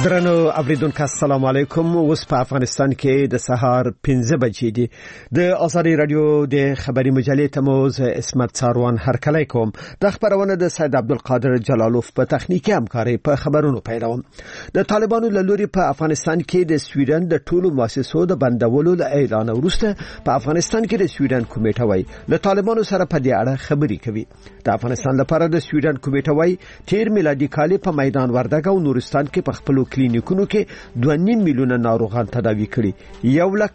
درنو اوریدونکو السلام علیکم. اوس په افغانستان کې د سهار 15 بجې دي. د آزادي رادیو د خبري مجلې تموز اسمت څاروان هرکلی کوم. د خبرونه د سید عبدالقادر جلالوف په تخنیکی همکاري په خبرونو پیلوم. د طالبانو له لوري په افغانستان کې د سویډن د ټولو مؤسسو د بندولو اعلان وروسته په افغانستان کې د سویډن کمیټه وای له طالبانو سره په دې اړه خبري کوي. د افغانستان لپاره د سویډن کمیټه وای تیر میلادي کال په میدان وردګ او نورستان کې په خپل کلینیکونو کې 2.5 میلیونه ناروغان تداوی کړي.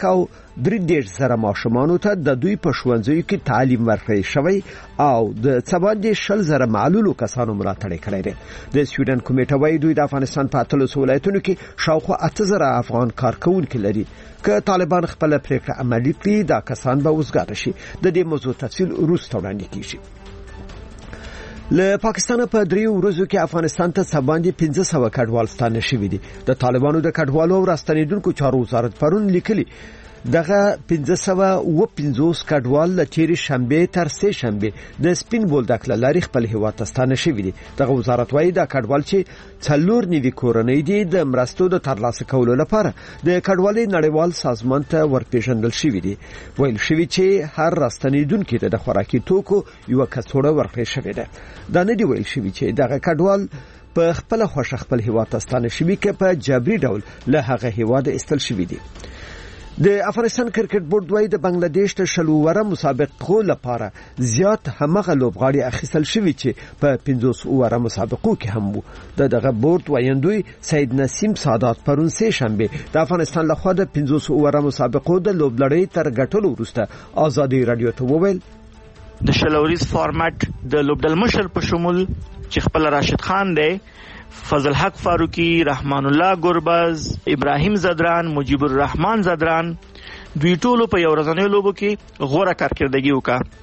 1,3 ماشومانو ته د دوی په ښوونځیو کې تعلیم ورکړی شوی او د 14,000 معلولو کسانو ملاتړ کړی دی. د سویډن کمیټه وایي دوی د افغانستان په 13 ولایتونو کې شاوخوا 8,000 افغان کارکونکي لري. که طالبان خپل پریکړه عملي کړي دا کسان به وزګار شي. د دې موضوع تفصیل وروسته وړاندې کیږي. له پاکستان په 3 ورځو کې افغانستان ته سباندې 1500 کډوال ستانه شوي دي. د طالبانو د کډوالو او راستنیدونکو چارو وزارت پرون لیکلي دغه 1550 کډوال له تیرې شنبه تر سه شنبه د سپین بولدک لاري خپل هیواد ته ستانه شوي دي. دغه وزارت وايي دا کډوال چې څلور نیوي کورنۍ دي د مرستو د ترلاسه کولو لپاره د کډوالۍ نړیوال سازمان ته ورپېژندل شوي دي. ویل شوي چې هر راستنیدونکو ته د خوراکي توکو یو کڅوړه ورکړل شوې ده. دا نه دی ویل شوي چې دغه کډوال په خپل خوښه خپل هیواد ته ستانه شوي کې په جبري ډول له هغه هیواد استل شوي دي. د افغانستان کرکټ بورډ وايي د بنگلاديش ته شلووره مسابقو لپاره زیات همغه لوبغاړي اخیستل شوي چې په 50 اوره مسابقو کې هم وو. دغه بورډ وایندوی سید نسیم سادات پرون سه شنبه د افغانستان لخوا د 50 اوره مسابقو د لوبلړۍ تر ګټلو وروسته آزادي رادیو ته وویل د شلوریز فارمټ د لوبډل مشر په شمول چې خپل راشد خان دی، فضل حق فاروقی، رحمان الله گربز، ابراهیم زدران، مجیب الرحمن زدران دوی ټولو په یو ورځنۍ لوبو کې غوره کارکردګي وکړه.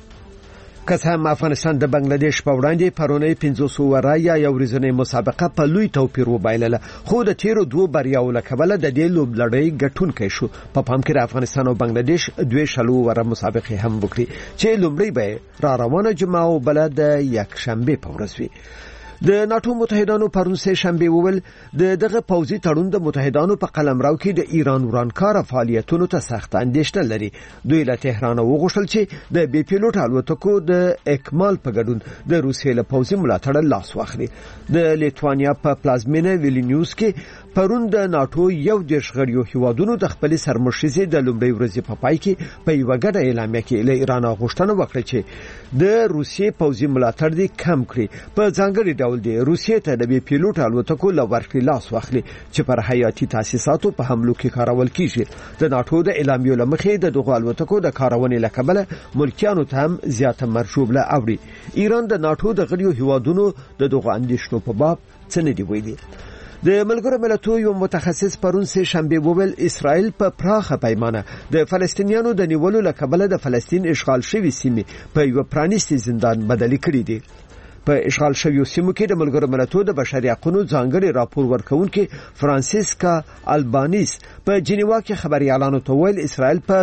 که څه هم افغانستان د بنگلاديش په وړاندې پرونی 500 اوره یا یو ورځنۍ مسابقه په لوی توپیر وبایلله، خو د تیرو دوه بریاو له کبله د دې لوبلړۍ ګټونکی شو. په پام کې افغانستان او بنگلاديش دوه شلو اوره مسابقه هم وکړي چې لومړی به را روانه جمعه او بل د یک شنبه په ورځ وي. د ناتو متحدانو پرون سه شنبه وویل دغه پوځي تړون د متحدانو په قلمرو کې د ایران ورانکار فعالیتونو ته سخت اندېښنه لري. دوی له تهران وغوښتل چې د بي پیلوټ الوتکو د اکمال په ګډون د روسیې له پوځي ملاتړ لاس واخلي. د لیتوانیا په پلازمینه ویلنیوس کې پرون د ناتو یو دیش غړیو هیوادونو د خپل سرمشرزي د لومړي ورځې په پای کې په یو غډه اعلامیه کې له ایران غوښتنه وکړه چې د روسیې پوځي ملاتړ دې کم کړي. په ځانګړي ډول د روسیې ته د بي پیلوټ الوتکو له ورکړې لاس واخلي چې پر حیاتي تاسیساتو په حملو کې کارول کیږي. د ناتو د اعلامیو لمخې د دغه الوتکو د کارونې لکبله ملکیانو ته هم زیاته مرجوبله اوري. ایران د ناتو د غړیو هیوادونو د دغه اندېښنو په باب څه نه دی ویلي. د ملګرو ملتونو یو متخصص پرون سه شنبه وویل اسرائیل په پراخه پیمانه د فلسطینیانو د نیولو لکبله د فلسطین اشغال شوی سیمه په یو پرانیستي زندان بدلی کړی دی. په اشغال شویو سیمو کې د ملګرو ملتونو د بشري حقوقو ځانګړي راپور ورکونکي فرانسیسکا البانیس په جنیوا کې خبري اعلان وکړ اسرائیل په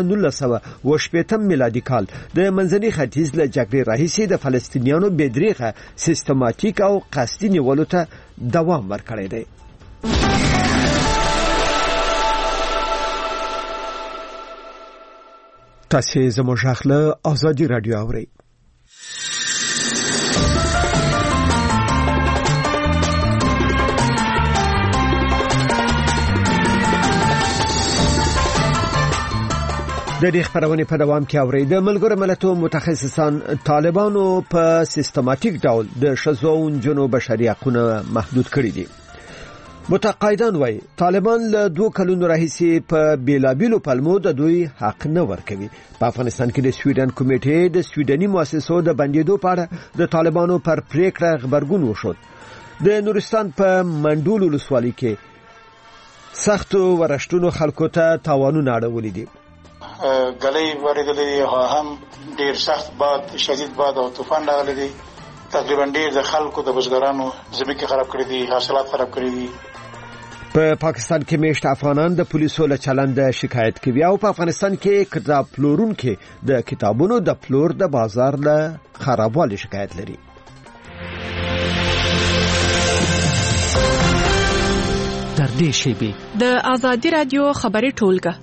1918 میلادي کال د منځني ختیځ له جګړې راهیسې د فلسطینیانو بېدریغه سیستماتیک او قصدي نیولو ته دوام ورکړی دی. تاسو زموږ خپل آزادي رادیو اورئ. د دې خبرونه په دوام کې اوري د ملګرو ملتونو متخصصان طالبانو په سیستماتیک ډول د شذوون جنو بشري حقوقونه محدود کړی دي. متقاعدان وایي طالبان له 2 کلونو راهیسې په بیلابیلو پلمو د دوی حق نه ورکوي. په افغانستان کې د سویډن کمیټې د سویډني مؤسسو د بندیدو په اړه د طالبانو پر پریکړه خبرګون وشود. د نورستان په منډول ولسوالۍ کې سختو ورشتونو خلکو ته تاوانونه اړولي دي. غلې ورغلې هم ډېر سخت باد، شدید باد او طوفان راغلی دی. تقریبا ډېر د خلکو د بزګرانو ځمکې خراب کړې دي، حاصلات خراب کړې دي. په پاکستان کې میشت افغانان د پولیسو له چلند شکایت کوي او په افغانستان کې کتاب پلورونکو د کتابونو د پلور د بازار له خرابوالي شکایت لري. در نږدې شیبې د آزادي رادیو خبري ټولګه.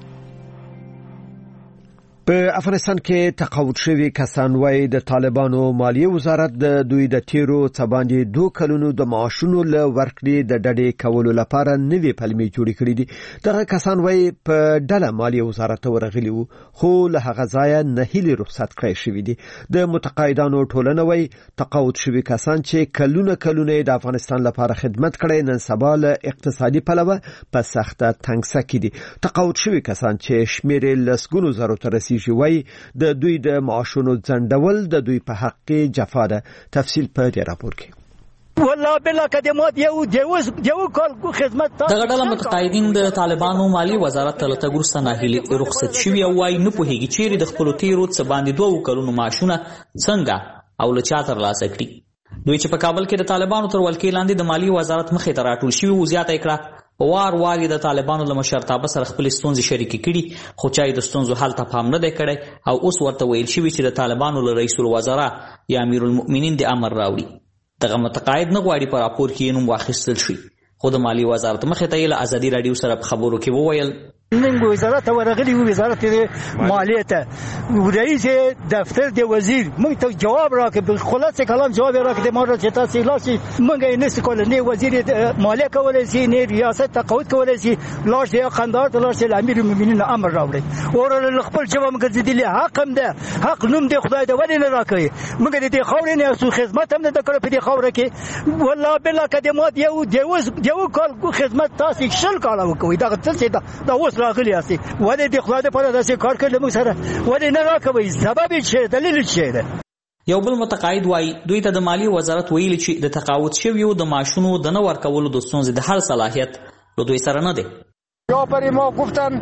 په افغانستان کې تقاعد شوي کسان وايي د طالبانو مالیه وزارت د دوی د تیرو څه باندې 2 کلونو د معاشونو له ورکړې د ډډې کولو لپاره نوې پلمې جوړې کړې دي. دغه کسان وايي په ډله مالیه وزارت ورغلي وو خو له هغه ځایه نه هلي رخصت کړی شوی دي. د متقاعدانو ټولنه وايي تقاعد شوي کسان چې کلونه د افغانستان لپاره خدمت کړي نن سبا له اقتصادي پلوه په سخته تنګسه کې دي. تقاعد شوي کسان چې شمېر لسګونو زرو ته رسیږي وای د دوی د معاشونو ځنډول د دوی په حق کې جفا ده. تفصیل په دې راپور کې. والله بلا کدمات یو کال خدمت دغه ډله متقاعدین د طالبانو مالی وزارت ته لتګورسته ناهیلي رخصت شوي او وايي نه پوهیږي چیرې د خپل تیرو څه باندې 2 کلونو معاشونه څنګه او له چا ترلاسه کړي. دوی چې په کابل کې د طالبانو تر ولکې لاندې د مالی وزارت مخې ته راټول شوي و زیاته کړه وار د طالبانو له مشرتابه سره خپل ستونزې شریکې کړي خو چای د ستونزو حل ته پام نه دی کړی او اوس ورته ویل شوي چې د طالبانو له رئیس الوزرا یا امیر المؤمنین د امر راوړي. دغه متقاعد نه غواړي په راپور کې نوم واخیستل شي خو د مالی وزارت مخې ته یې له ازادي رادیو سره په خبرو کې وویل من وزارت ورغلی وزارت مالیه ته رئیس دفتر د وزیر موږ ته جواب راکړ په خلاصه کلام جواب راکړ ما را چې تاسو لاسي موږ یې نس کول نه وزیر مالیه کولای شي نه ریاست تقاعد کولای شي لاش دی قندار ته لاش امیر المؤمنین امر راوړي اور خپل جواب موږ دې حق هم ده حق نوم دی خدای دې ولې نه راکړي موږ دې خاورې نه سو خدمت هم نه کړو په دې خاور کې والله بلا کدمات یو کال خدمت تاسو شل کال وکوي دا څه دا اوس راغلی اسی ولې د خدای په اړه داسې کار کړل موږ سره ولې نه راکوي سبب څه دلیل څه ده. یو بل متقاعد وايي دوی ته د مالی وزارت ویلي چې د تقاعد شویو د معاشونو د نه ورکولو د ستونزې د حل صلاحیت له دوی سره نه دی. یا پرې ما گفتن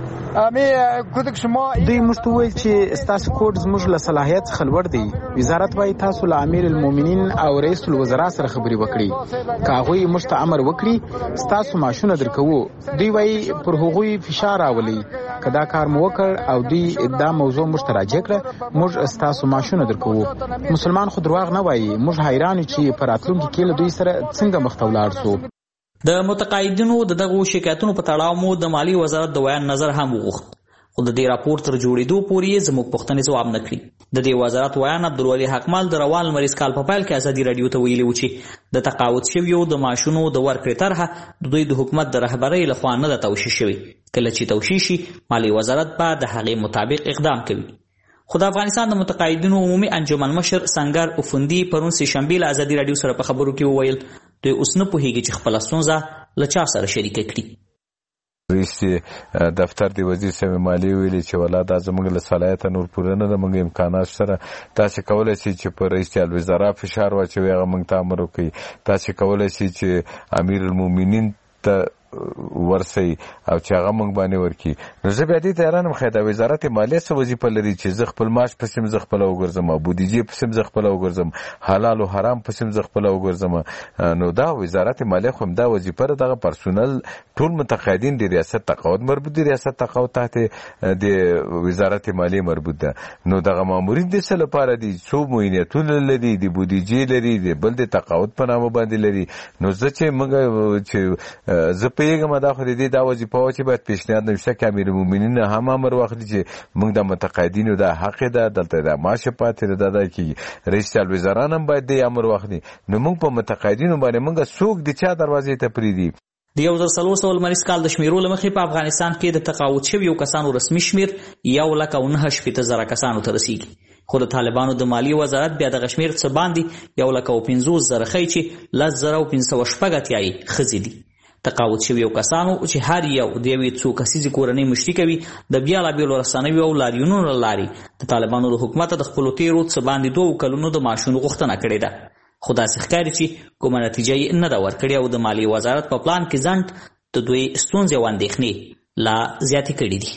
کودک شما دوی مشت ویل چې ستاسو کوډ زموږ له صلاحیت څخه لوړ دی. وزارت وايي تاسو له امیر المؤمنین او رئیس الوزرا سره خبري وکړي کاغوی مشت امر وکړي ستاسو معاشونه درکوو. دوی وايي پر هغوی فشار راولي کدا کار مو وکړ او دوی دا موضوع مشتراجه کړه موږ ستاسو معاشونه درکوو. مسلمان خو دروغ نه وايي موږ حیران چې پر راتلونکي کې له دوی سره څنګه مخ ته ولاړ سو. د متقاعدینو د دغه شکایتونو په تړاو مو د مالی وزارت د بیان نظر هم وغوښت خو د دې راپور تر جوړېدو پورې زموږ پوښتنې ځواب نه کړي. د دې وزارت ویان عبدالولي حقمل د روان لمریز کال په پیل کې ازادي رادیو ته ویلي و چې د تقاعد شویو د معاشونو د ورکړې طرحه د دوی د حکومت د رهبرۍ لخوا نه ده توشیح شوې. کله چې توشیح شي مالی وزارت به د هغې مطابق اقدام کوي. خو د افغانستان د متقاعدینو عمومي انجمن مشر سنگر افندي پرون سه شنبه له ازادي رادیو سره په خبرو کې وویل دوی اوس نه پوهیږي چې خپل ستونزه له چا سره شریکه کړي. رئیس دفتر دی وزیر صاحب مالی ویلي چې ولا دا زموږ له صلاحیت نور پوره نه ده موږ امکانات سره تاسو کولای شئ چې پر رئیس الوزرا فشار واچوي هغه موږ ته امر وکړي. تاسو کولای شئ چې امیر المؤمنین ته ورسي او چې هغه موږ باندې ورکی. نو زه بیا دې ته حیران یم خو د وزارت مالیه څه وظیفه لري چې زه خپل معاش پسې زه خپله وګرځم بودیجې پسې زه خپله وګرځم حلال او حرام پسې زه خپله وګرځم. نو دا وزارت مالیه خو همدا وظیفه ده. دغه پرسونل ټول متقاعدین د ریاست تقاعد مربوط دي. ریاست تقاعد تحت د وزارت مالیه مربوط ده. نو دغه مامورین د څه لپاره دي څو معینتونه لري د بودیجې لري د بل د تقاعد په نامه باندې لري. نو زه چې موږ چې زه پیغام دا خو دې دا وظیفه و چې باید پیشنهاد نشته چې امیر المؤمنین هم امر واخلي چې موږ د متقاعدینو دا حق ده دلته د معاش پاتې ده کې رئیس الوزرا هم باید دې امر واخلي. نو موږ په متقاعدینو باندې موږ څوک د چا دروازې ته پریدي. د 1400 لمریز کال د شمیرو له مخې په افغانستان کې د تقاعد شویو کسانو رسمي شمیر 1,09,000 کسانو ته رسیږي. خو د طالبانو د مالی وزارت بیا د شمیر څه باندې 1,50,000 خی چې 10,580 ښځې دي. تقاعد شویو کسانو چې هر یو د یوې څو کسیزې کورنۍ مشري کوي د بیلابیلو رسنیو او لاریونونو له لارې د طالبانو د حکومت د خپلو تیرو څه باندې 2 کلونو د معاشونو غوښتنه کړې ده. خو داسې ښکاري چې کومه نتیجه یې نه ده ورکړې او د مالی وزارت په پلان کې ځنډ د دوی ستونزې او اندېښنې لا زیاتې کړي دي.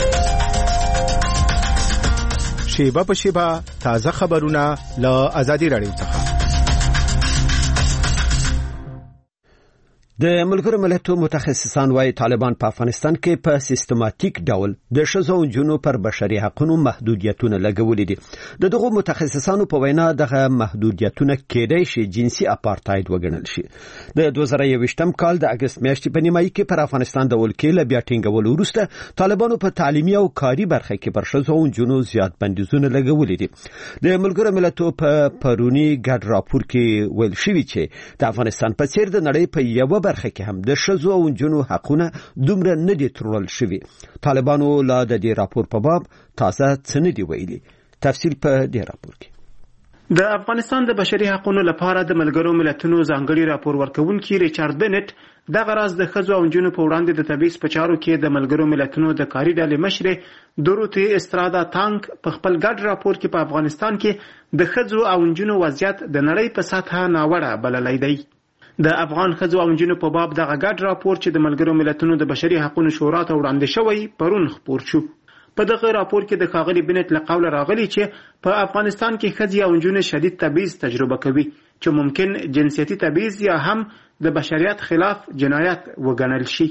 شیبه په شیبه تازه خبرونه له ازادي رادیو څخه. د ملګرو ملتونو متخصصان وايي طالبان په افغانستان کې په سیستماتیک ډول د ښځو او نجونو پر بشري حقوقو محدودیتونه لګولي دي. دغه متخصصانو په وینا دغه محدودیتونه کېدای شي جنسي اپارټاید وګڼل شي. د 2021م کال د اگست میاشتې په نیمایي کې پر افغانستان د ولکې له بیا ټینګولو وروسته طالبانو په تعلیمي او کاري برخه کې پر ښځو او نجونو زیات بندیزونه لګولي دي. د ملګرو ملتونو په پرونی ګډ راپور کې ویل شوی چې د افغانستان په څیر د نړۍ په یو برخه کې هم د ښځو او نجونو حقونه دومره نه دي ترول شوي. طالبانو لا د دې راپور په باب تازه څه نه دي ویلي. تفصیل په دې راپور کې. د افغانستان د بشري حقوقو لپاره د ملګرو ملتونو ځانګړي راپور ورکوونکي ریچارډ بنټ دغه راز د ښځو او نجونو په وړاندې د تبعیض په چارو کې د ملګرو ملتونو د کاري ډلې مشرې دوروتی استرادا تانک په خپل ګډ راپور کې په افغانستان کې د ښځو او نجونو وضعیت د نړۍ په سطحه ناوړه بللی دی. د افغان ښځو او نجونو په باب دغه ګډ راپور چې د ملګرو ملتونو د بشري حقوقو شورا ته وړاندې شوی پرون خپور شو. په دغه راپور کې د ښاغلي بنټ له قوله راغلی چې په افغانستان کې ښځې او نجونې شدید تبعیض تجربه کوي چې ممکن جنسیتي تبعیض یا هم د بشریت خلاف جنایت وګڼل شي.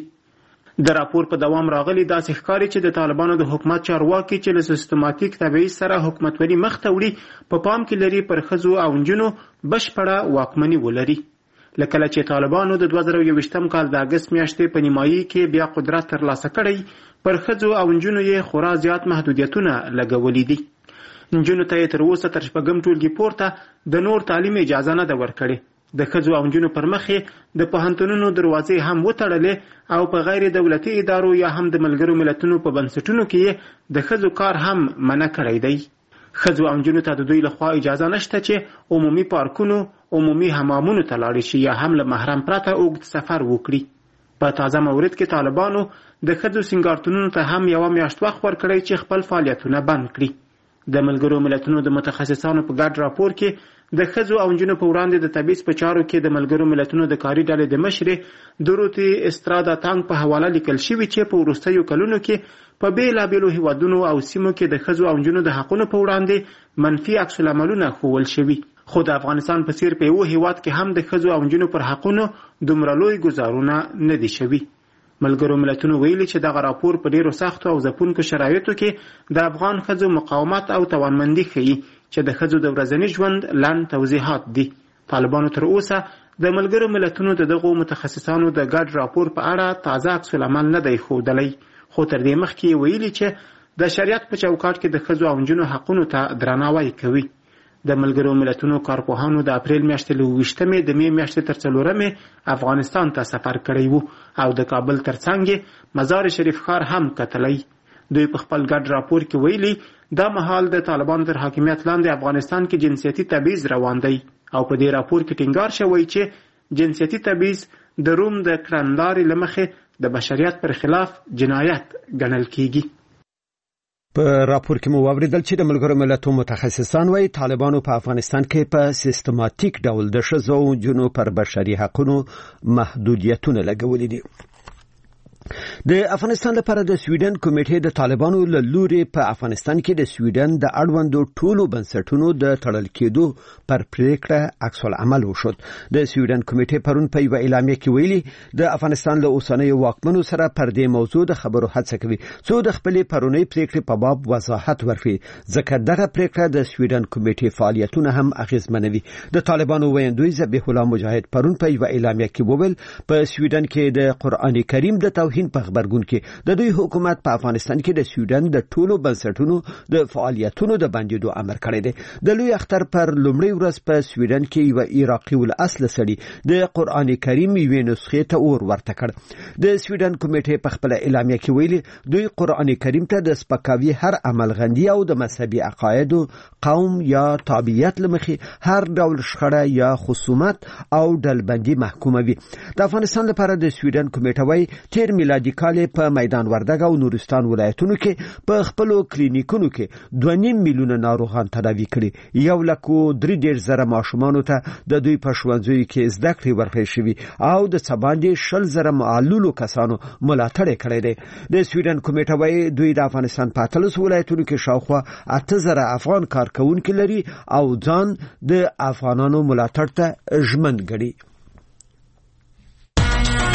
د راپور په دوام راغلی داسې ښکاري چې د طالبانو د حکومت چارواکي چې له سیستماتیک تبعیض سره حکومتولي مخ ته وړي په پام کې لري پر ښځو او نجونو بشپړه واکمني ولري. لکه چې طالبانو د 2021م کال د اگست میاشتې په نیمایي کې بیا قدرت ترلاسه کړی پر ښځو او نجونو یې خورا زیات محدودیتونه لګولي دي. نجونو ته یې تر اوسه تر شپږم ټولګي پورته د نور تعلیم اجازه نه ده ورکړې. د ښځو او نجونو پر مخ یې د پوهنتونونو دروازې هم وتړلې او په غیر دولتي ادارو یا هم د ملګرو ملتونو په بنسټونو کې د ښځو کار هم منع کړی دی. ښځو او نجونو ته د دوی لخوا اجازه نشته چې عمومي پارکونو عمومي حمامونو ته لاړې شي یا هم له محرم پرته اوږد سفر وکړي. په تازه مورد کې طالبانو د ښځو سینګارتونونو ته هم یوه میاشت وخت ورکړی چې خپل فعالیتونه بند کړي. د ملګرو ملتونو د متخصصانو په ګډ راپور کې د ښځو او نجونو په وړاندې د تبعیض په چارو کې د ملګرو ملتونو د کاري ډلې د مشرې دوروتی استرادا تانک په حواله لیکل شوي چې په وروستیو کلونو کې په بیلابیلو هیوادونو او سیمو کې د ښځو او نجونو د حقونو په وړاندې منفي عکس العملونه ښوول شوي. خو د افغانستان په څیر په یو هیواد کې هم د ښځو او نجونو پر حقونو دومره لوی ګزارونه نه دي شوي. ملګرو ملتونو ویلي چې دغه راپور په ډیرو سختو او ځپونکو شرایطو کې د افغان ښځو مقاومت او توانمندي ښیي چې د ښځو د ورځني ژوند لنډ توضیحات دي. طالبانو تر اوسه د ملګرو ملتونو د دغو متخصصانو د ګډ راپور په اړه تازه عکس العمل نه دی ښودلی، خو تر دې مخکې ویلي چې د شریعت په چوکاټ کې د ښځو او نجونو حقونو ته درناوی کوي. د ملګرو ملتونو کارپوهانو د اپریل میاشتې له 28مې د مې میاشتې تر 4مې افغانستان ته سفر کړی وو او د کابل ترڅنګ مزار شریف ښار هم کتلی. دوی په خپل ګډ راپور کې ویلي دا مهال د طالبانو تر حاکمیت لاندې افغانستان کې جنسیتي تبعیض روان دی او په دې راپور کې ټینګار شوی چې جنسیتي تبعیض د روم د کړنلارې له مخې د بشریت پر خلاف جنایت ګڼل کیږي. په راپور کې مو واوریدل چې د ملګرو ملتونو متخصصان وايي طالبانو په افغانستان کې په سیستماتیک ډول د ښځو او نجونو پر بشري حقوقو محدودیتونه لګولي دي. د افغانستان لپاره د سویډن کمیټې د طالبانو له لوري په افغانستان کې د سویډن د اړوندو ټولو بنسټونو د تړل کېدو پر پریکړه عکس العمل وشود. د سویډن کمیټې پرون په یو اعلامیه کې ویلي د افغانستان له اوسنیو واکمنو سره پر دې موضوع د خبرو هڅه کوي څو د خپلې پرونی پریکړې په باب وضاحت ورکړي، ځکه دغه پریکړه د سویډن کمیټې فعالیتونه هم اغیزمنوي. د طالبانو ویاندوی ذبیح الله مجاهد پرون په یو اعلامیه کې وویل په سویډن کې د قرآن کریم د توهین په خبرګون کې د دوی حکومت په افغانستان کې د سویډن د ټولو بنسټونو د فعالیتونو د بندیدو امر کړی دی. د لوی اختر پر لومړۍ ورځ په سویډن کې یو عراقي الاصل سړي د قرآن کریم یوې نسخې ته اور ورته کړ. د سویډن کمیټې په خپل اعلامیه کې ویلي دوی قرآن کریم ته د سپکاوي هر عملغندي او د مذهبي عقایدو، قوم یا تابعیت لمخې هر ډول شخړه یا خصومت او ډلبندي محکوموي. د افغانستان لپاره د سویډن کمیټه وايي تیر میلادي کال په میدان وردګ او نورستان ولایتونو کې په خپل کلینیکونو کې 2.5 میلیونه ناروغان تداوي کړي. 1,3.0 ماشومانو ته د دوی په ښوونځیو کې زده کړې ورکړل شوي او د څه باندې 20,000 معلولو کسانو ملاتړ کړی دی. د سویډن کمیټه وايي دوی د افغانستان په 13 ولایتونو کې شاوخوا 8,000 افغان کارکونکي لري او ځان د افغانانو ملاتړ ته ژمن ګڼي.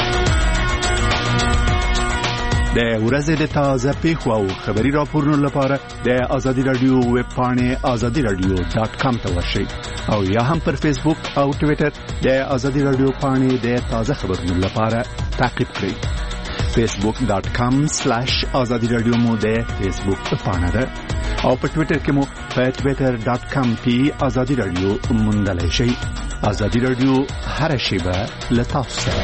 د ورځې د تازه پیښو او خبري راپورونو لپاره د آزادي رادیو ویب پاڼې azadiradio.com ته ورشئ او یا هم پر فیسبوک او ټوئیټر د آزادي رادیو پاڼې د تازه خبرونو لپاره تعقیب کړئ. facebook.com/azadiradio مو د فیسبوک پاڼه ده او په ټوئیټر کې مو په twitter.com/azadiradio موندلای شئ. آزادي رادیو هر شیبه له تاسو سره.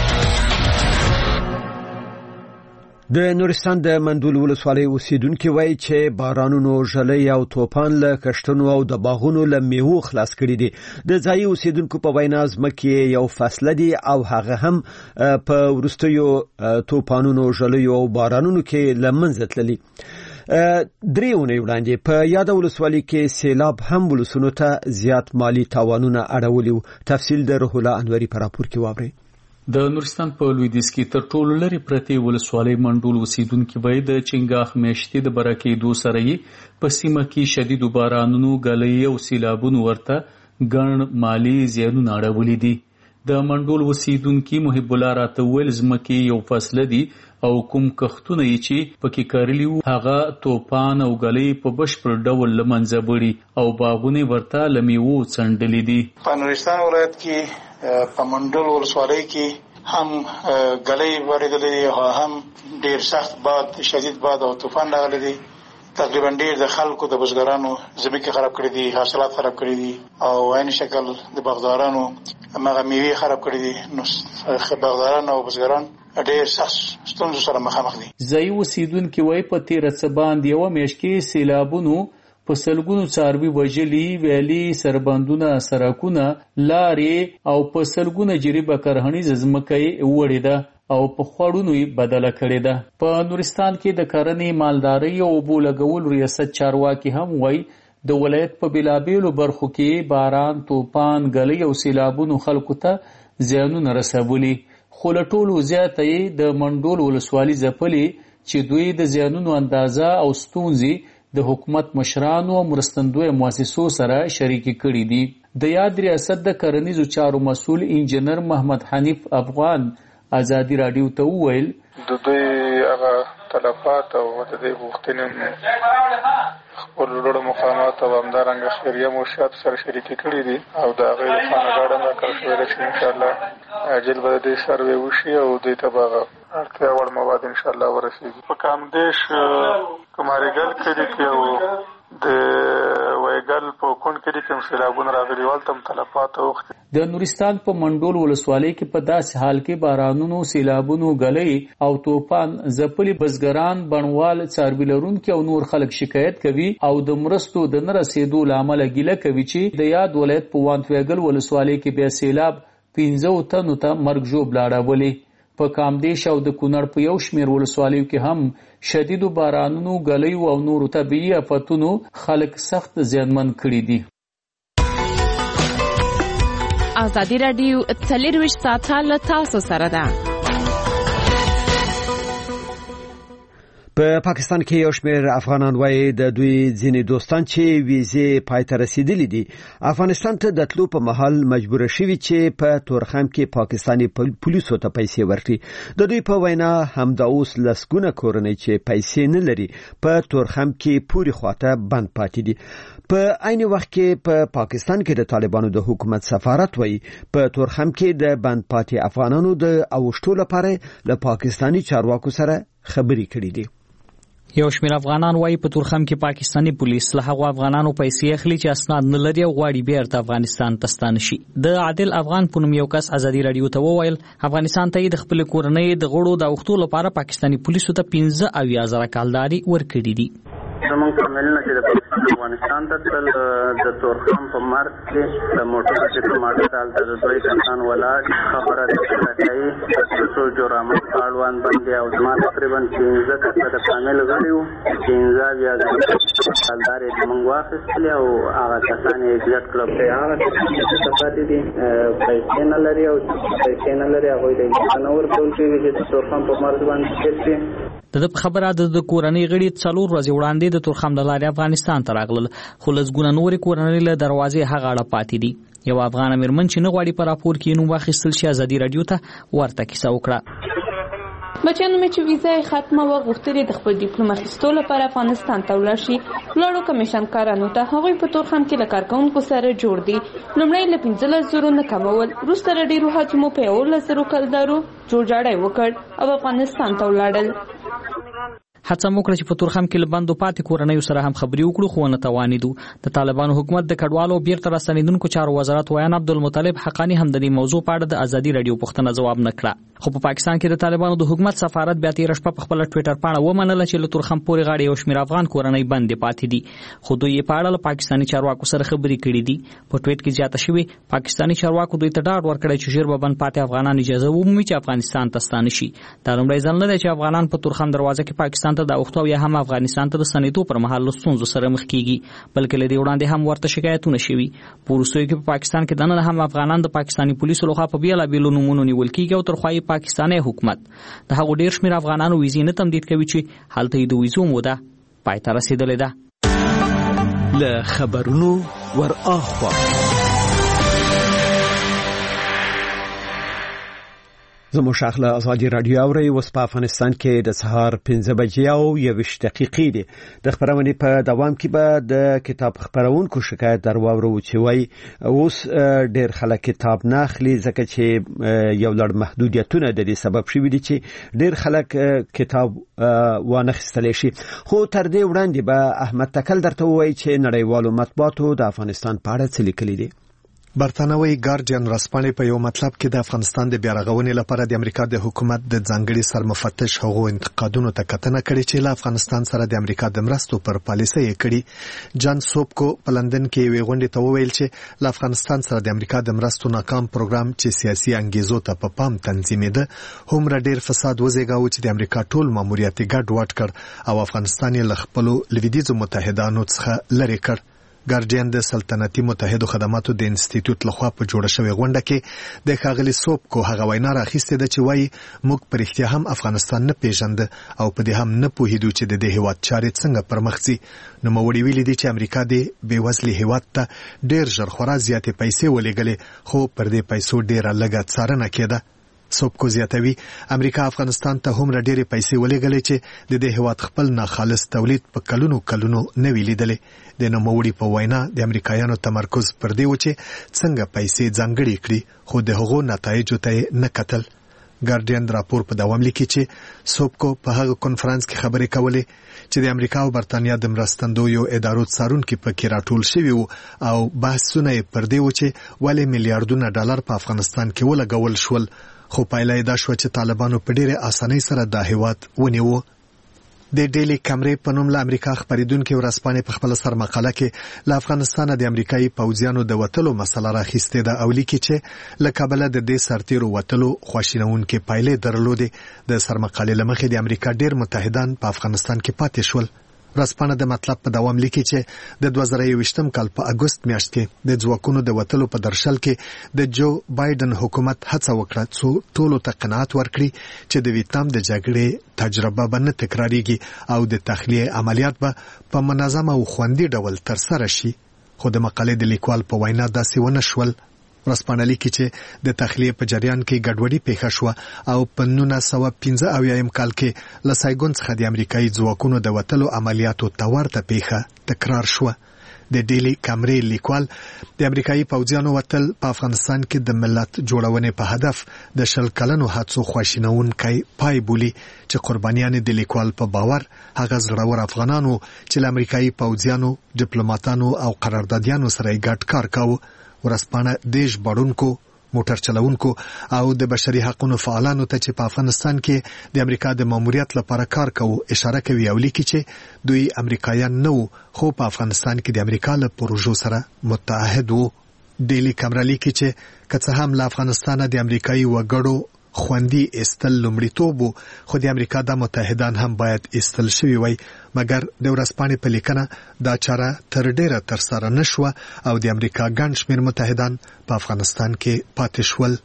د نورستان د مندول ولسوالۍ اوسیدونکو وایي چې بارانونو ژلۍ او طوفان له کښتونو او د باغونو له میوو خلاص کړي دي. د ځایي اوسیدونکو په وینا ځمکې یو فصله دي او هغه هم په وروستیو طوفانونو ژلۍ او بارانونو کې له منځه تللي. 3 اونۍ وړاندې په یاد ولسوالۍ کې سیلاب هم ولسونو ته زیات مالی تاوانونه اړولي. تفصیل د روح الله انوري په راپور کې واورئ. د نورستان په لویدیځ کې تر ټولو لري پرتې ولسوالۍ منډول اوسیدونکو وایي د چنګاخ میاشتې د برکېدو سره یې په سیمه کې شدید بارانونو غلې او سیلابونو ورته ګڼ مالی زیانونه اړولي دي. د منډول اوسیدونکو محب الله راته ویل ځمکې یو فصله دي او کوم کښتونه یې چې پکې کارلی هغه طوفان او غلې په بشپړ ډول لمنځه وړي او باغونه ورته لمیوو څنډلې دي. په نورستان ولایت کې په منډول ولسوالۍ کې هم غلې ورېدلې او هم ډېر سخت باد شدید باد او طوفان راغلی دی. تقریبا ډېر د خلکو د بزګرانو ځمکې خراب کړې دي، حاصلات خراب کړي دي او عین شکل د باغدارانو هغه میوې خراب کړي دي. نو باغداران او بزګران ډېر سخت ستونزو سره مخامخ دي. ځایي اوسیدونکي وایي په تېره څه باندې یوه میاشت کې سیلابونو په سلګونو څاروي وژلي، ویلي، سربندونه، سړکونه، لارې او په سلګونه جریبه کرهڼیزه ځمکه یې وړې ده او په خوړونو یې بدله کړې ده. په نورستان کې د کرنې، مالدارۍ او اوبو لګولو ریاست چارواکي هم وایي د ولایت په بېلابېلو برخو کې باران، طوفان، غلې او سیلابونو خلکو ته زیانونه رسولي. خو له ټولو زیاته یې د منډول ولسوالۍ ځپلې چې دوی د زیانونو اندازه او ستونزې د حکومت مشرانو او مرستندویه مؤسسو سره شریکې کړي دي. د یاد ریاست د کرنیزو چارو مسؤل انجنیر محمد حنیف افغان آزادي رادیو ته وویل د دوی هغه تلفات او د دې غوښتنې خپل لوړ مقامات او همدارنګه خیریه موشات سره شریکې کړي دي او د هغې لپاره ګاډنه کار شوی ده چې انشاءالله عاجل به د دې سروې وشي او دوی ته به اړتیا وړ مواد انشاءالله ورسېږي. په کامدېش کماریګل کلي کې او د وایګل په کونډ کې کوم سیلابونه راغلي والته هم تلفات اوښتي. د نورستان په منډول ولسوالۍ کې په داسې حال کې بارانونو، سیلابونو، غلې او طوفان ځپلي بزګران، بڼوال، څاروي لرونکي او نور خلک شکایت کوي او د مرستو د نه رسېدو له امله ګیله کوي چې د یاد ولایت په وانتویګل ولسوالۍ کې بیا سیلاب 15 تنو ته مرګ ژوبله اړولې. په کامدېش او د کونړ په یو شمېر ولسوالیو کې هم شدیدو بارانونو، غلیو او نورو طبیعي آفتونو خلک سخت زیانمن کړي دي. آزادي رادیو 24 ساعته له تاسو سره ده. په پاکستان کې یو شمېر افغانان وایي د دوی ځینې دوستان چې ویزې پای ته رسیدلي دي افغانستان ته د تلو په مهال مجبور شوي چې په تورخم کې پاکستاني پولیسو ته پیسې ورکړي. د دوی په وینا همدا اوس لسګونه کورنۍ چې پیسې نه لري په تورخم کې پوري خواته بند پاتې دي. په عین وخت کې په پاکستان کې د طالبانو د حکومت سفارت وایي په تورخم کې د بند پاتې افغانانو د اوښتو لپاره له پاکستاني چارواکو سره خبرې کړې دي. یو شمېر افغانان وایي په تورخم کې پاکستاني پولیس له هغو افغانانو پیسې اخلي چې اسناد نه لري او غواړي بیرته افغانستان ته ستانه شي. د عادل افغان په نوم یو کس آزادي رادیو ته وویل افغانستان ته د خپل کورنۍ د غړو د اوښتو لپاره پاکستاني پولیسو ته 15,000 کالداري ورکړي دي. زمونږ فامیلونه چې د افغانستان ته تل د تورخم په مرګ کې د موټر چې ټماټر دالته د دوی کسان ولاړ خبره د کوي څو جرامه اړوند باندې او زما تقریبا 15 کسه د فامیل غړي وو 15 بیا کالدارې موږ واخیستلې او هغه کسان یې ایجاد کړل چې هغه څه پاتې دي پیسې نه لري او پیسې نه لري هغه د انسان ورکول کېږي چې تورخم په مرګ باندې شي. د خبره د کورنۍ غړي 4 ورځې وړاندې د تورخم د لارې افغانستان ته راغلل خو لږونه نورې کورنۍ له دروازې هغه اړه پاتې دي. یو افغان میرمن چې نه غواړي په راپور کې نوم واخیستل شي آزادي رادیو ته ورته کیسه وکړه. بچیانو مې چې ویزه یې ختمه وه غوښتل د خپل ډیپلوم اخیستو لپاره افغانستان ته ولاړ شي. ولاړو کمیشنکارانو ته هغوی په تورخم کې له کارکوونکو سره جوړ دي. لومړی له 15,000 نه کمول، وروسته له ډېرو حاجمو په 11,000 کلدارو جوړجاړی وکړ او افغانستان ته ولاړل. هڅه وکړه چې په تورخم کې له بندو پاتې کورنیو سره هم خبرې وکړو خو نه توانیدو. د طالبانو حکومت د کډوالو بیرته راستنیدونکو چارو وزارت ویان عبدالمطلب حقانی هم د دې موضوع په اړه د ازادي رادیو پوښتنه ځواب نه کړه. خو په پاکستان کې د طالبانو د حکومت سفارت بیا تیر شپه په خپل ټوئیټر پاڼه ومنله چې له تورخم پورې غاړې یو شمېر افغان کورنۍ بندې پاتې دي. خو دوی په اړه له پاکستاني چارواکو سره خبرې کړې دي. په ټویټ کې زیاته شوې پاکستاني چارواکو دوی ته ډاډ ورکړی چې ژر به بند پاتې افغانان اجازه ومومي چې افغانستان ته ستانه شي. دا لومړی ځل نه دی چې افغانان په تورخم دروازه کې پاکستان ته د اوښتو یا هم افغانستان ته د ستنېدو پر مهال له ستونزو سره مخ کیږي، بلکې له دې وړاندې هم ورته شکایتونه شوي. په وروستیو کې په پاکستان کې دننه هم افغانان د پاکستاني پولیسو لخوا په بېلابېلو نومونو نیول کیږي او ترخوا یې پاکستاني حکومت د هغو ډېر شمېر افغانانو ویزې نه تمدید کوي چې هلته یې د ویزو موده پای ته رسېدلې ده. له خبرونو ور اخوا زموږ شاخله ازادي رادیو اوري اوس په افغانستان کې د سهار 5 بجې او 20 دقیقې دي. د خبرونې په دوام کې به د کتاب خبرونکو شکایت درواورو چې وای اوس ډېر خلک کتاب نه اخلي ځکه چې یو لړ محدودیتونه د دې سبب شوي دي چې ډېر خلک کتاب وانه خستلی شي. خو تر دې وړاندې به احمد تکل درته وایي چې نړیوالو مطبوعاتو د افغانستان په اړه څه لیکلي دي. برتانوي ګارډین رسپانې په یو مطلب کې د افغانستان د بیارغونې لپاره د امریکا د حکومت د ځانګړي سرمفتش هغو انتقادونو ته کتنه کړې چې له افغانستان سره د امریکا د مرستو پر پالیسۍ یې کړي. جان سوبکو په لندن کې یوې غونډې ته وویل چې له افغانستان سره د امریکا د مرستو ناکام پروګرام چې سیاسي انګیزو ته په پام تنظیمېده هومره ډېر فساد وزېږاوه چې د امریکا ټول ماموریت یې ګډوډ کړ او افغانستان یې له خپلو لویدیځو متحدانو څخه لرې کړ. ګارډین د سلطنتي متحدو خدماتو د انسټیټیوټ لخوا په جوړه شوې غونډه کې د ښاغلي سوبکو هغه وینا راخیستې ده چې وایي موږ په رښتیا هم افغانستان نه پیژنده او په دې هم نه پوهېدو چې د دې هیواد چارې څنګه پرمخ ځي. نوموړي ویلي دي چې امریکا د بېوزلي هیواد ته ډېر ژر خورا زیاتې پیسې ولېږلې خو پر دې پیسو ډېره لږه څارنه کېده. سوبکو زیاتوي امریکا افغانستان ته هم ډېرې پیسې ولېږلې چې د دې هیواد خپل ناخالص تولید په کلونو نه وی لیدلې. د نوموړي په وینا د امریکایانو تمرکز پر دې و چې څنګه پیسې ځانګړې کړي خو د هغو نتایجو ته نه کتل. ګارډین راپور په دوام لیکي چې سوبکو په هغه کنفرانس کې خبرې کولې چې د امریکا او برتانیا د مرستندویو ادارو څارونکي پکې راټول شوي وو او بحثونه یې پر دې و چې ولې میلیارډونه ډالر په افغانستان کې ولګول شول خو پایله یې دا شوه چې طالبانو په ډېرې اسانۍ سره دا هیواد ونیوه. د ډیلی کمرې په نوم له امریکا خبرېدونکې ورځپاڼې په خپله سرمقاله کې له افغانستانه د امریکایي پوځیانو د وتلو مسله راخیستې ده او لیکي چې له کابله د دې سرتیرو وتلو خواشینونکې پایلې درلودې. د سرمقالې له مخې د امریکا ډېر متحدان په افغانستان کې پاتې شول. ورځپاڼه د مطلب په دوام لیکي چې د 2021 کال په اګوست میاشت کې د ځواکونو د وتلو په درشل کې د جو بایدن حکومت هڅه وکړه څو ټولو ته قناعت ورکړي چې د ویتنام د جګړې تجربه به نه تکراریږي او د تخلیه عملیات به په منظم او خوندي ډول ترسره شي. خو د مقالې د لیکوال په وینا داسې ونه شول. ورځپاڼه لیکي چې د تخلیه په جریان کې ګډوډي پیښه شوه او په 1915 کال کې له سایګون څخه د امریکایي ځواکونو د وتلو عملیاتو ته ورته پیښه تکرار شوه. د ډیلی کمرې لیکوال د امریکایي پوځیانو وتل په افغانستان کې د ملت جوړونې په هدف د 10 کلنو هڅو خواشینونکی پای بولي چې قربانیان د لیکوال په باور هغه زړور افغانانو چې له امریکایي پوځیانو ډیپلوماټانو او قراردادیانو سره یې ګډ کار کاوه. ورځپاڼه دیش باړونکو موټر چلونکو او د بشري حقوقو فعالانو ته چې په افغانستان کې د امریکا د ماموریت لپاره کار کوي اشاره کوي او لیکي چې دوی امریکایان نه وو خو په افغانستان کې د امریکا له پروژو سره متحد وو. ډیلی کمره لیکي چې که څه هم له افغانستان د امریکایي وګړو خوندي استل لومړیتوب خو د امریکا د متحدان هم باید استل شوی وي مګر د ورځپاڼې په لیکنه دا چاره تر ډیره تر سره نشوه او د امریکا ګڼ شمېر متحدان په افغانستان کې پاتې شول.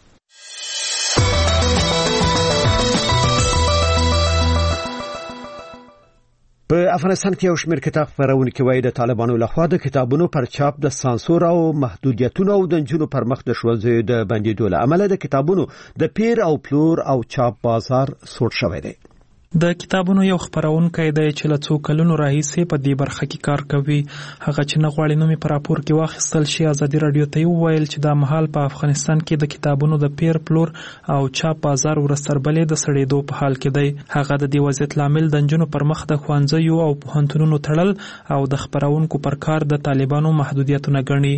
په افغانستان کې یو شمېر کتاب خپرونکي وایي د طالبانو لخوا د کتابونو پر چاپ د سانسور او محدودیتونو او د نجونو پر مخ د ښوونځیو د بندیدو له امله د کتابونو د پیر او پلور او چاپ بازار سوړ شوی دی. د کتابونو یو خبرونکی دی چې له څو کلونو راهیسې په دې برخه کې کار کوي. هغه چې نه غواړي نومې په راپور کې واخیستل شي ازادي راډیو ته وویل چې دا مهال په افغانستان کې د کتابونو د پیر پلور او چاپ بازار ورستربلې د سړېدو په حال کې دی. هغه د دې وضعیت لامل د نجونو پر مخ د ښوونځیو او پوهنتونونو تړل او د خپرونکو پر کار د طالبانو محدودیتونه ګڼي.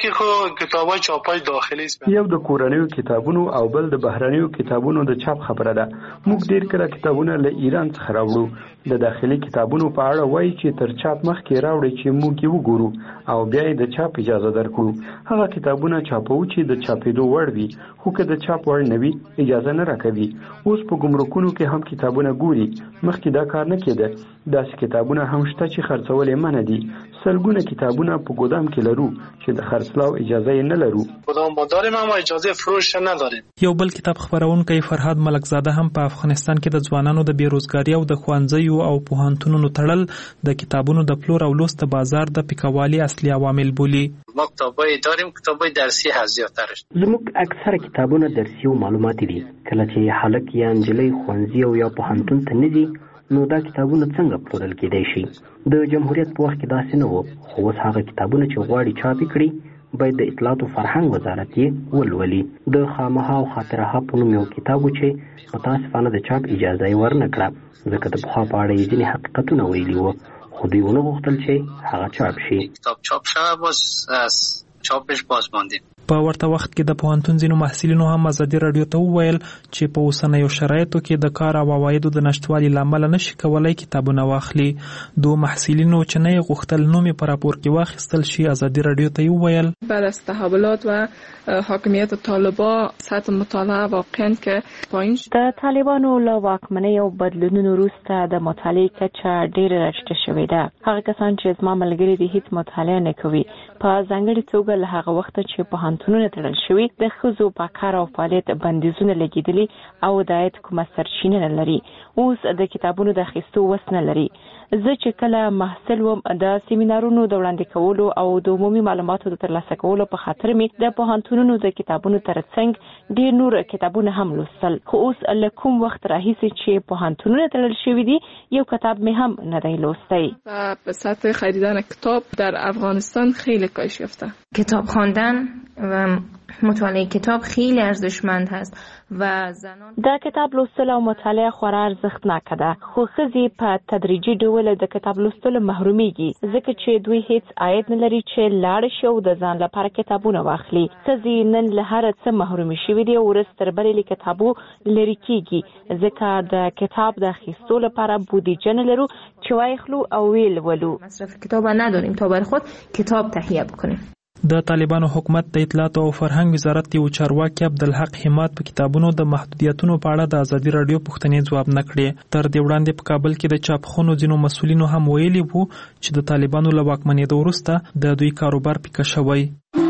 یو د کورنیو کتابونو او بل د بهرنیو کتابونو د چاپ خبره ده. موږ ډیر کله کتابونه له ایران څخه راوړو. د داخلي کتابونو په اړه وایي چې تر چاپ مخکې راوړي چې موږ یې وګورو او بیا یې د چاپ اجازه درکړو. هغه کتابونه چاپو چې د چاپېدو وړ وي خو که د چاپ وړ نه وي اجازه نه راکوي. اوس په ګمرکونو کې هم کتابونه ګوري. مخکې دا کار نه کېده. داسې کتابونه هم شته چې خرڅول یې منع دي. سلګونه کتابونه په ګودام کې لرو چې د خرڅلاو اجازه یې نه لرو. ګودام داریم اما اجازه فروش نداریم. یو بل کتاب خبرونکی فرهاد ملکزاده هم په افغانستان کې د ځوانانو د بیروزګاری او د ښوونځیو او پوهنتونونو تړل د کتابونو د پلور او لوست بازار د پیکوالي اصلي عوامل بولي. ما کتابای داریم، کتابای درسی هست زیاترش. زموږ اکثره کتابونه درسي او معلوماتي دي. کله چې هلک یا نجلۍ ښوونځي او یا پوهنتون ته نه ځي نو دا کتابونه څنګه پلورل کېدای شي؟ د جمهوریت په وخت کې داسې نه و، خو اوس هغه کتابونه چې غواړي چاپ کړي باید د اطلاعات او فرهنګ وزارت یې ولولي. د خامها او خاطره په نوم یو کتاب و چې متاسفانه د چاپ اجازه یې ورنه کړه ځکه د پخوا په اړه یې ځینې حقیقتونه ویلي وو خو دوی ونه غوښتل چې هغه چاپ شي. کتاب چاپ شوه باز از چاپش باز ماندیم. په ورته وخت کې د پوهنتون ځینو محصلینو هم ازادي راډیو ته وویل چې په اوسنیو شرایطو کې د کار او عوایدو د نشټوالي له امله نشي کولای کتابونه واخلي. دوه محصلینو چې نه یې غوښتل نوم یې په راپور کې واخیستل شي ازادي راډیو ته وویل بعد از تحولات و حاکمیت طالبان سطح مطالعه واقعا که پایین شد. د طالبانو له واکمنۍ او بدلونونو وروسته د مطالعې کچه ډېره راټیټه شوې ده. هغه کسان چې زما ملګري دي هیڅ مطالعه نه کوي. په ځانګړې توګه له هغه وخته چې پوهنتونونه تړل شوي د ښځو په کار او فعالیت بندیزونه لګېدلي او د عاید کومه سرچینه نه لري. اوس د کتابونو د اخیستو وس نه لري. زه چې کله محصل وم د سیمینارونو د وړاندې کولو او د عمومي معلوماتو د ترلاسه کولو په خاطر مې د پوهنتونونو د کتابونو ترڅنګ ډېر نور کتابونه هم لوستل. خو اوس له کوم وخت راهیسې چې پوهنتونونه تړل شوي دي یو کتاب مې هم نه دی لوستی. به سطح خریدن کتاب در افغانستان خیلی کاهش یافته. کتاب خواندن و مطالعه کتاب خیلی ارزشمند هست و زنان دا کتاب لوستل او مطالعه خورا ارزښتناکه ده خو ښځې په تدریجي ډول د کتاب لوستلو محرومیږي ځکه چې دوی هیڅ عاید نه لري چې لاړ شي او د ځان لپاره کتابونه واخلي. ښځې نن له هر څه محرومې شوي دي او ورځ تر بلې له کتابو لرې کیږي ځکه د کتاب د اخیستو لپاره بودیجه نه لرو چې واخلو او ویل ولو. مصرف کتاب نداریم تا بر خود کتاب تهیه بکنیم. د طالبانو حکومت د اطلاعات او فرهنګ وزارت یو چارواکي عبدالحق حماد په کتابونو د محدودیتونو په اړه د ازادي راډیو پوښتنې ځواب نه کړې. تر دې وړاندې په کابل کې د چاپخونو ځینو مسؤلینو هم ویلي وو چې د طالبانو له واکمنېدو وروسته د دوی کاروبار پیکه شوی.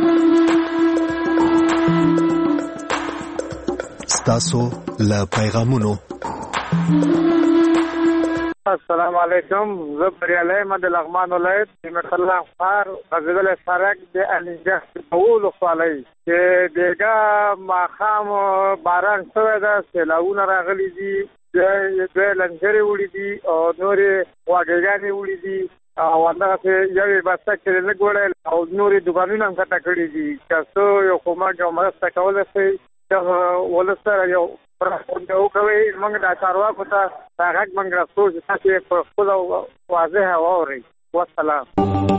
ستاسو له پیغامونو السلام علیکم. زه بریالی احمد لغمان ولایت نعمت الله خار غزل سرک د الینجه اول خپلای چې دیګه ماخام باران شوی ده سیلاونه راغلي دي د لنجرې وړي دي او نورې واګېګانې وړي دي او همدغسې یوې بسته کې لږ وړی او نورې دوکانونه هم کټه کړي دي که څه یو کومک او مرسته کولی شئ دغه ولس سره یو پرخونده وکوئ. موږ دا چارواکو ته دا غږ موږ رسو چې تاسې په خپله واضحه واورئ. والسلام.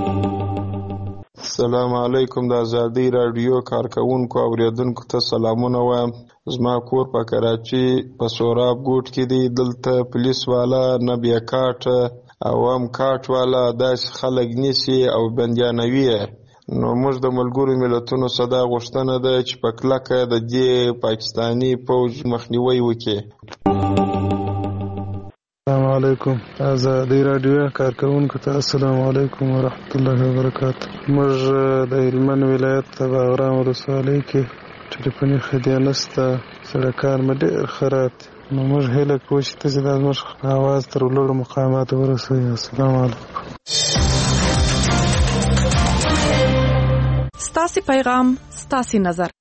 السلام علیکم. د ازادي راډیو کارکونکو اوریدونکو ته سلامونه وایم. زما کور په کراچي په سوراب ګوټ کې دی. دلته پولیس والا نه بیا کاټ او هم کاټ والا داسې خلک نیسي او بندیانوي. نو موږ د ملګرو ملتونو صدا غوښتنه ده چې په کلکه د دې پاکستاني پوځ مخنیوي وکړي. السلام علیکم. ازادي راډیو کارکونکو ته السلام علیکم ورحمت الله وبرکاته. موږ د هلمند ولایت د باغرام ولسوالۍ کې ټلیفوني خدمات نشته، سړکان مې ډېر خراب دي. نو موږ هیله کوو چې تاسو دا زموږ اواز تر لوړو مقاماتو ورسوئ. السلام علیکم. ستاسو پیغام ستاسو نظر.